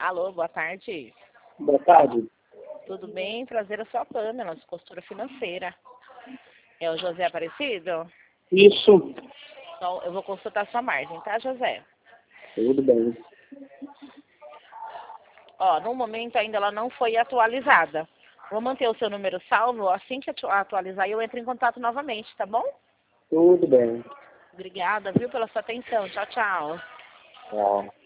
Alô, boa tarde. Boa tarde. Tudo bem? Prazer, a sua Pamela, de Costura Financeira. É o José Aparecido? Isso. Então, eu vou consultar sua margem, tá, José? Tudo bem. Ó, no momento ainda ela não foi atualizada. Vou manter o seu número salvo. Assim que atualizar, eu entro em contato novamente, tá bom? Tudo bem. Obrigada, viu, pela sua atenção. Tchau, tchau. Tchau.